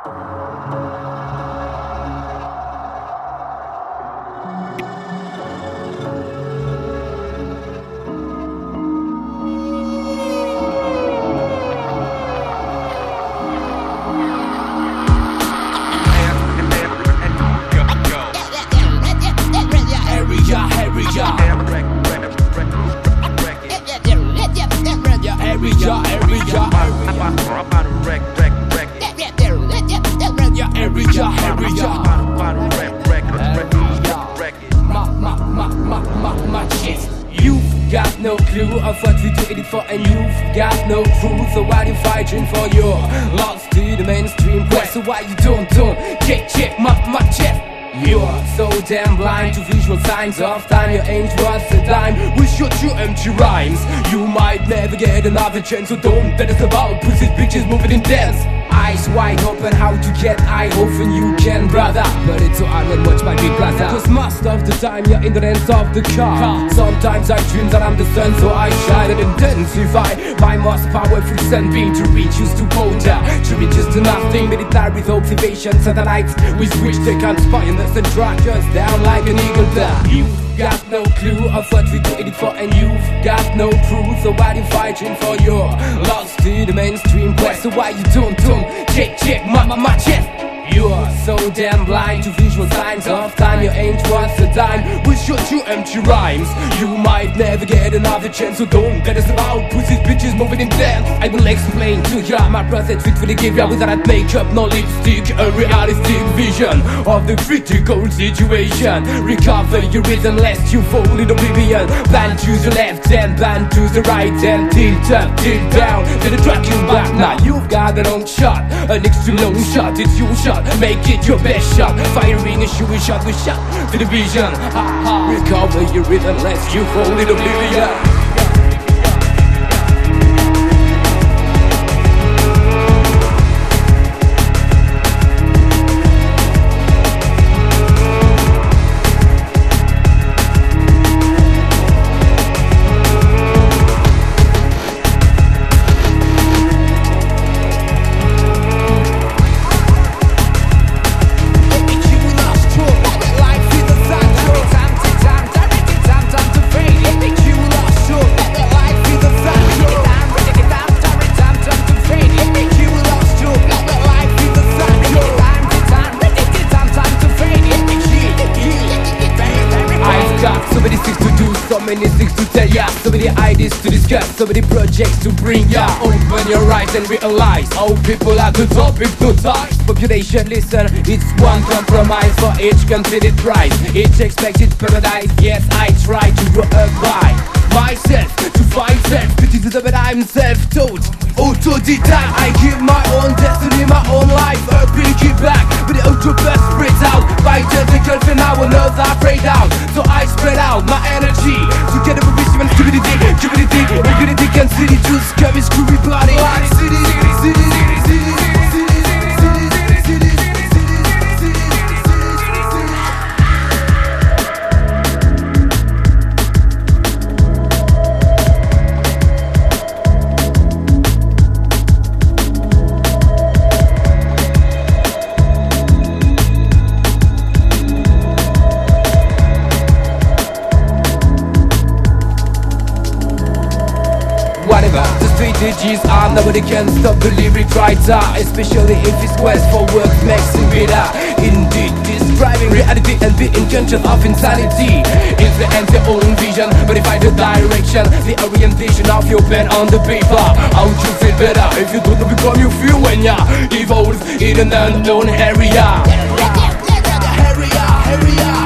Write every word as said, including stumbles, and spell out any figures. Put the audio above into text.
You've got no clue of what we do it for, and you've got no truth. So why you fighting for your lost to the mainstream quest? So why you don't don't check check my my chest? You're so damn blind to visual signs of time. You ain't worth a dime with your two empty rhymes. You might never get another chance, so don't let us about pussy bitches moving in dance. Eyes wide open, how to get eye open you can, brother. But it's so hard when watch my big brother. Cause most of the time you're in the hands of the car. Sometimes I dream that I'm the sun, so I shine and intensify my most powerful sunbeam to reach you to colder, to reach us to nothing. Military with observation satellites with which they can spy us and track us down like an eagle there. You've got no clue of what we do it for, and you've got no truth. So why you fighting for your lost to the mainstream quest? So why you don't don't check check my my, my chest? You're so damn blind to visual signs of time. You ain't worth a dime with your two empty rhymes. You might never get another chance, so don't let us about pussies bitches moving in dance. I will explain to ya my process fit for the give ya without makeup, no lipstick, a realistic vision of the critical situation. Recover your rhythm lest you fall in oblivion. Plan to the left and plan to the right and tilt up, tilt down to the track you back. Now you've got the long shot, an extra long shot, it's your shot. Make it your best shot. Firing a shooting shot with shot to the vision. Ha ha. Recover your rhythm lest you fall in oblivion. So many things to tell ya, so many ideas to discuss, so many projects to bring ya. Open your eyes and realize all people at the top hypnotized. Population listen, it's one compromise for each considered price. Each expected paradise, yes I try to go abide myself to find self. Pity to the but I'm self-taught, autodidact. I give my own destiny, my own life, a pinky back. But the octopus spreads out, by tentacles and I will know that I down. So I spread out my energy together with wisdom and stupidity, stupidity, stupidity, can city to scurvy, screwy bloody city, city, city, city. Whatever the strategies are, nobody can stop the lyric writer, especially if his quest for work makes him bitter. Indeed, describing reality and being conscious of insanity influence your own vision, modify the direction, the orientation of your pen on the paper. How would you feel better if you don't become you feel when you evolve in an unknown area? Area, area, area.